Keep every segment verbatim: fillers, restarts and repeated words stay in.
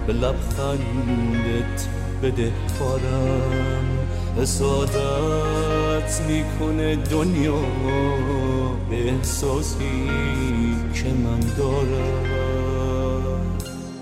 به لبخندت بدهکارم. حسادت میکنه دنیا به احساسی که من دارم.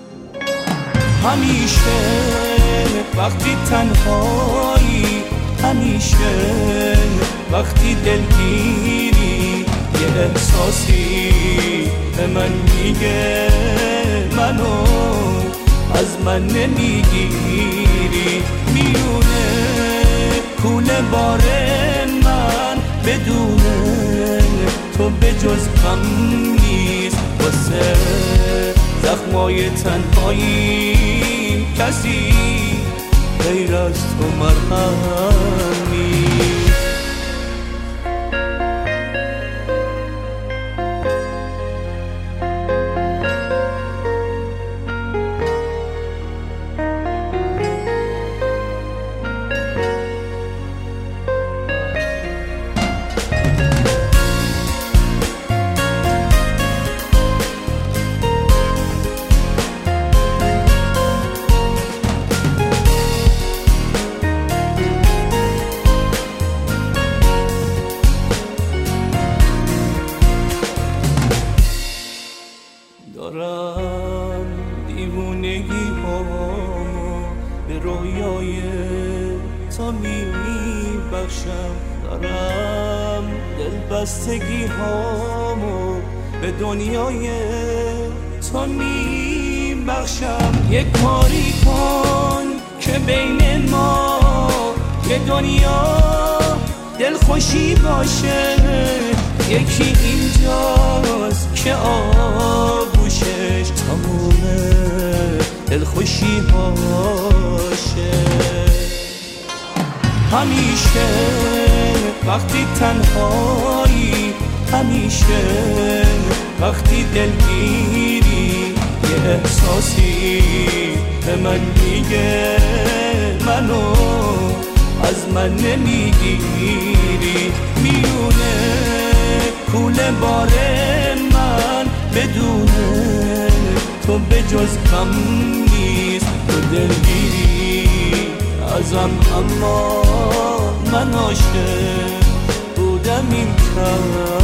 همیشه وقتی تنهایی، همیشه وقتی دلگیری، یه احساسی به من میگه منو از من نمیگیری. میونه کوله بار من بدونه تو به جز غم نیست. واسه زخمای تنهایی کسی غیر از تو مرهم نیست. دارم دیوونگی هامو به رویای تو می بخشم. دارم دلبستگی هامو به دنیای تو می بخشم. یک کاری کن که بین ما یه دنیا دلخوشی باشه. یکی اینجاست که آغوشش تمومه دلخوشی باشه. همیشه وقتی تنهایی، همیشه وقتی دلگیری، یه احساسی به من میگه منو از من نمیگیری. میونه کوله بار من بدونه تو به جز غم نیست. تو دلگیری ازم اما من عاشق بودم این کم.